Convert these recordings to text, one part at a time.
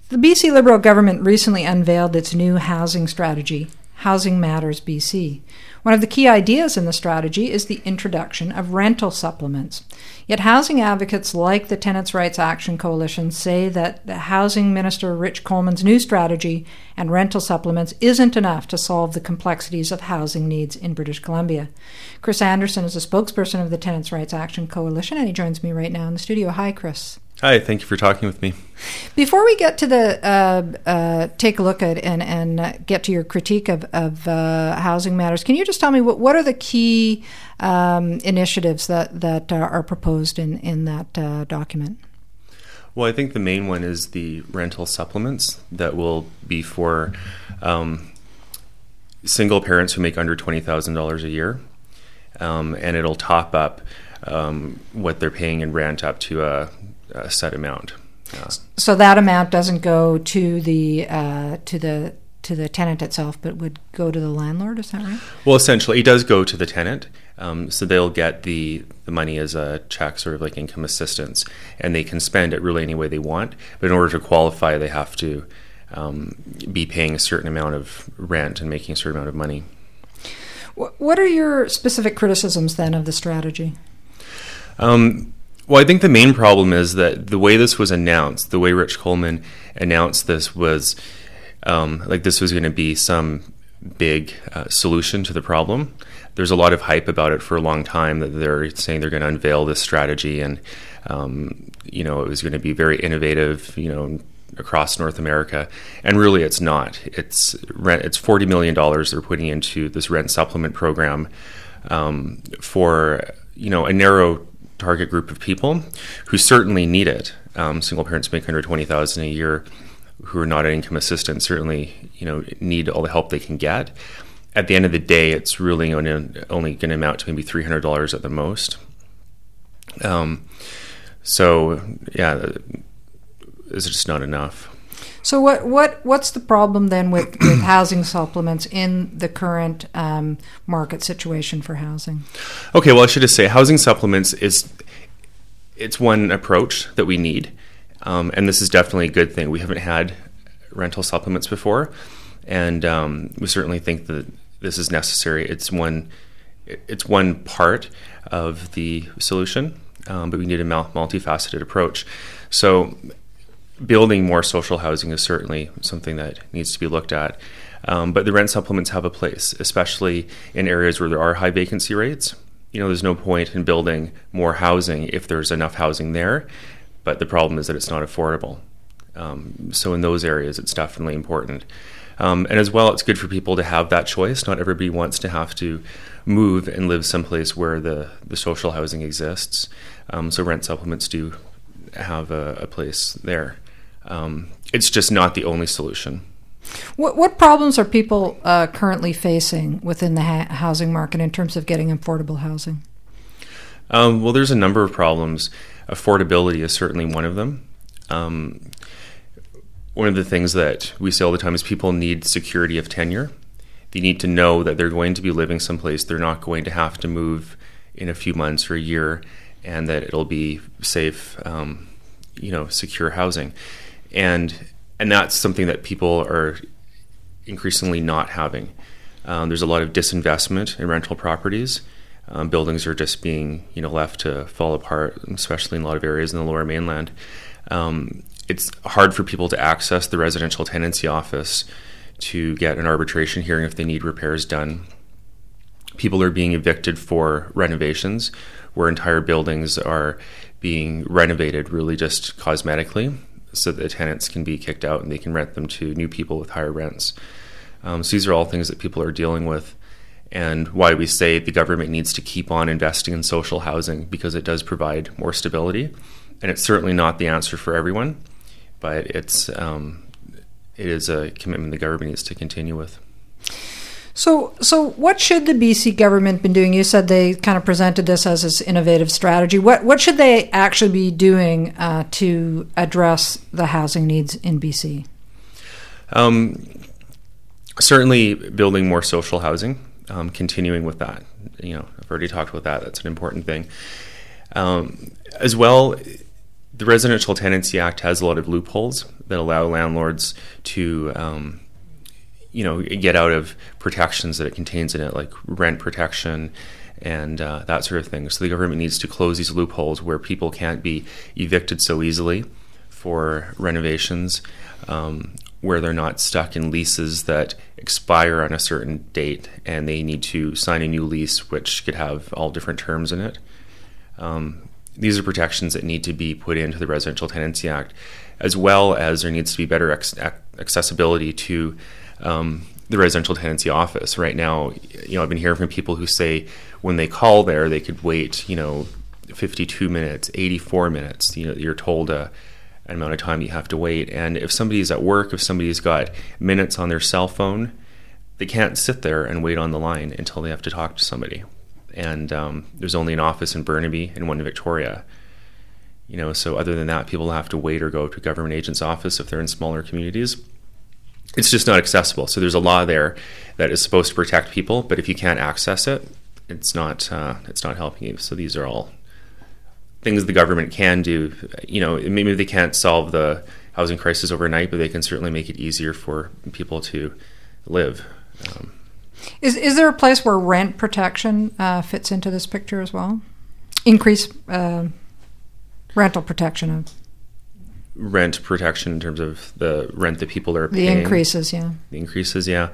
The BC Liberal government recently unveiled its new housing strategy, Housing Matters BC. One of the key ideas in the strategy is the introduction of rental supplements. Yet housing advocates like the Tenants' Rights Action Coalition say that the Housing Minister Rich Coleman's new strategy and rental supplements isn't enough to solve the complexities of housing needs in British Columbia. Chris Anderson is a spokesperson of the Tenants' Rights Action Coalition, and he joins me right now in the studio. Hi, Chris. Hi, thank you for talking with me. Before we get to the take a look at and get to your critique of Housing Matters, can you just tell me what are the key initiatives that are proposed in that document? Well, I think the main one is the rental supplements that will be for single parents who make under $20,000 a year, and it'll top up what they're paying in rent up to a set amount. So that amount doesn't go to the tenant itself, but would go to the landlord. Is that right? Well, essentially, it does go to the tenant. So they'll get the money as a check, sort of like income assistance, and they can spend it really any way they want. But in order to qualify, they have to be paying a certain amount of rent and making a certain amount of money. What are your specific criticisms then of the strategy? Well, I think the main problem is that the way this was announced, the way Rich Coleman announced this was like this was going to be some big solution to the problem. There's a lot of hype about it for a long time that they're saying they're going to unveil this strategy and, it was going to be very innovative, across North America. And really it's not. It's $40 million they're putting into this rent supplement program for, a narrow target group of people who certainly need it. Single parents make under $20,000 a year who are not on income assistance certainly, need all the help they can get. At the end of the day, it's really only going to amount to maybe $300 at the most. It's just not enough. So what's the problem then with housing supplements in the current market situation for housing? Okay, well, I should just say housing supplements it's one approach that we need, and this is definitely a good thing. We haven't had rental supplements before, and we certainly think that this is necessary. It's one part of the solution, but we need a multifaceted approach. So building more social housing is certainly something that needs to be looked at. But the rent supplements have a place, especially in areas where there are high vacancy rates. There's no point in building more housing if there's enough housing there, but the problem is that it's not affordable. So in those areas, it's definitely important. And as well, it's good for people to have that choice. Not everybody wants to have to move and live someplace where the social housing exists. So rent supplements do have a place there. It's just not the only solution. What problems are people currently facing within the housing market in terms of getting affordable housing? Well, there's a number of problems. Affordability is certainly one of them. One of the things that we say all the time is people need security of tenure. They need to know that they're going to be living someplace. They're not going to have to move in a few months or a year, and that it'll be safe, secure housing. And that's something that people are increasingly not having. There's a lot of disinvestment in rental properties. Buildings are just being, left to fall apart, especially in a lot of areas in the Lower Mainland. It's hard for people to access the residential tenancy office to get an arbitration hearing if they need repairs done. People are being evicted for renovations, where entire buildings are being renovated really just cosmetically, so that the tenants can be kicked out and they can rent them to new people with higher rents. So these are all things that people are dealing with, and why we say the government needs to keep on investing in social housing, because it does provide more stability. And it's certainly not the answer for everyone, but it is a commitment the government needs to continue with. So what should the BC government been doing? You said they kind of presented this as this innovative strategy. What should they actually be doing to address the housing needs in BC? Certainly building more social housing, continuing with that. I've already talked about that. That's an important thing. As well, The Residential Tenancy Act has a lot of loopholes that allow landlords to, get out of protections that it contains in it, like rent protection and that sort of thing. So the government needs to close these loopholes where people can't be evicted so easily for renovations, where they're not stuck in leases that expire on a certain date and they need to sign a new lease which could have all different terms in it. These are protections that need to be put into the Residential Tenancy Act, as well as there needs to be better accessibility to the Residential Tenancy Office. Right now, I've been hearing from people who say when they call there, they could wait, 52 minutes, 84 minutes. You're told an amount of time you have to wait. And if somebody's at work, if somebody's got minutes on their cell phone, they can't sit there and wait on the line until they have to talk to somebody. And there's only an office in Burnaby and one in Victoria. So other than that, people have to wait or go to a government agent's office if they're in smaller communities. It's just not accessible. So there's a law there that is supposed to protect people, but if you can't access it, it's not helping you. So these are all things the government can do. Maybe they can't solve the housing crisis overnight, but they can certainly make it easier for people to live. Is there a place where rent protection fits into this picture as well? Increase rental protection. Rent protection in terms of the rent that people are paying. The increases, yeah. The increases, yeah.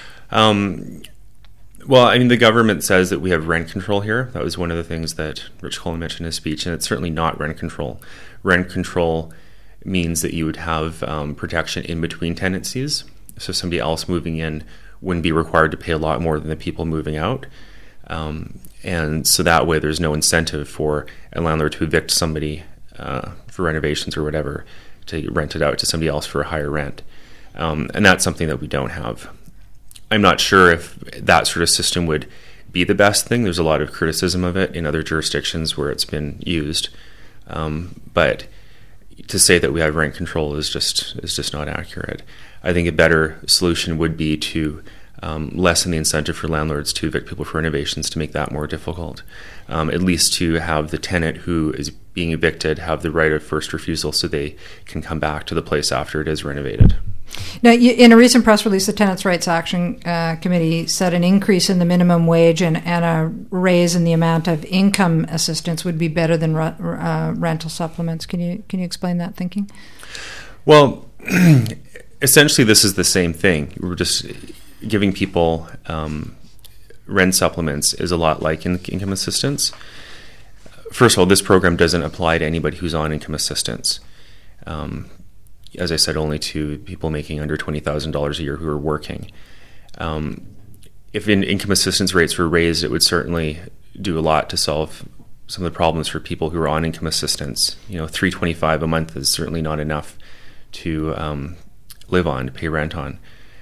The government says that we have rent control here. That was one of the things that Rich Coleman mentioned in his speech, and it's certainly not rent control. Rent control means that you would have protection in between tenancies. So somebody else moving in wouldn't be required to pay a lot more than the people moving out. And so that way there's no incentive for a landlord to evict somebody for renovations or whatever, to rent it out to somebody else for a higher rent. And that's something that we don't have. I'm not sure if that sort of system would be the best thing. There's a lot of criticism of it in other jurisdictions where it's been used. But to say that we have rent control is just not accurate. I think a better solution would be to lessen the incentive for landlords to evict people for renovations, to make that more difficult. At least to have the tenant who is being evicted have the right of first refusal so they can come back to the place after it is renovated. Now, in a recent press release, the Tenants' Rights Action Committee said an increase in the minimum wage and a raise in the amount of income assistance would be better than rental supplements. Can you explain that thinking? Well, essentially, this is the same thing. We're just giving people rent supplements is a lot like income assistance. First of all, this program doesn't apply to anybody who's on income assistance. As I said, only to people making under $20,000 a year who are working. If income assistance rates were raised, it would certainly do a lot to solve some of the problems for people who are on income assistance. $325 a month is certainly not enough to live on, to pay rent on.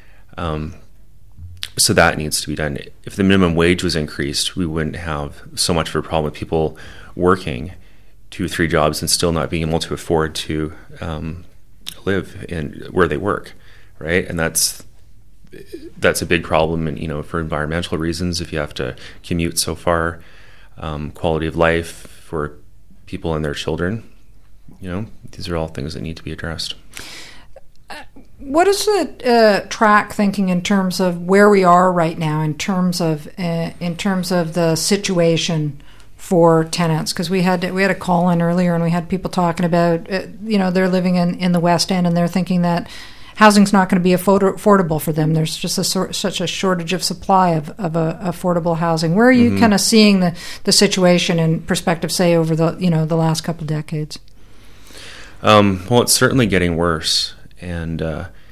So that needs to be done. If the minimum wage was increased, we wouldn't have so much of a problem with people working 2 or 3 jobs and still not being able to afford to live in where they work, right? And that's a big problem, and for environmental reasons, if you have to commute so far, quality of life for people and their children. These are all things that need to be addressed. What is the track thinking in terms of where we are right now, in terms of the situation for tenants? Because we had a call in earlier, and we had people talking about they're living in the West End, and they're thinking that housing's not going to be affordable for them. There's just such a shortage of supply of affordable housing. Where are you kind of seeing the situation in perspective, say over the last couple of decades? Well, it's certainly getting worse. And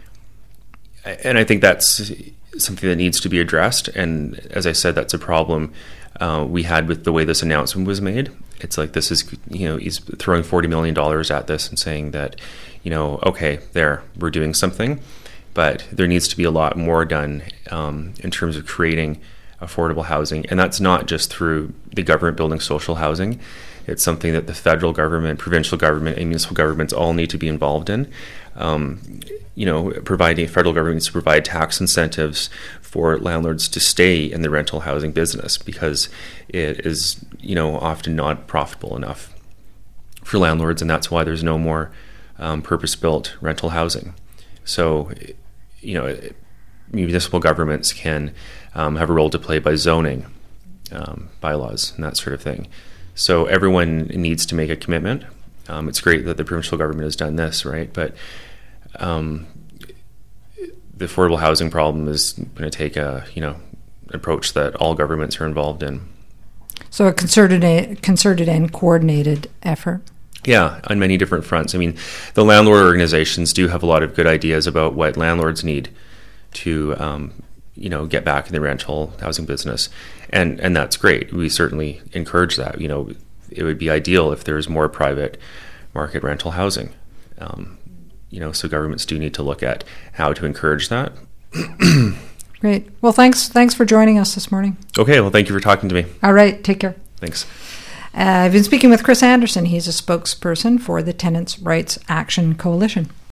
I think that's something that needs to be addressed. And as I said, that's a problem we had with the way this announcement was made. It's like this is, he's throwing $40 million at this and saying that, okay, we're doing something. But there needs to be a lot more done in terms of creating affordable housing. And that's not just through the government building social housing. It's something that the federal government, provincial government, and municipal governments all need to be involved in. Federal government needs to provide tax incentives for landlords to stay in the rental housing business because it is, often not profitable enough for landlords, and that's why there's no more purpose-built rental housing. So, municipal governments can have a role to play by zoning bylaws and that sort of thing. So everyone needs to make a commitment. It's great that the provincial government has done this, right? But the affordable housing problem is going to take a approach that all governments are involved in. So a concerted and coordinated effort. Yeah, on many different fronts. I mean, the landlord organizations do have a lot of good ideas about what landlords need to, get back in the rental housing business, and that's great. We certainly encourage that. It would be ideal if there's more private market rental housing. So governments do need to look at how to encourage that. Great. Well, thanks for joining us this morning. Okay. Well, thank you for talking to me. All right. Take care. Thanks. I've been speaking with Chris Anderson. He's a spokesperson for the Tenants' Rights Action Coalition.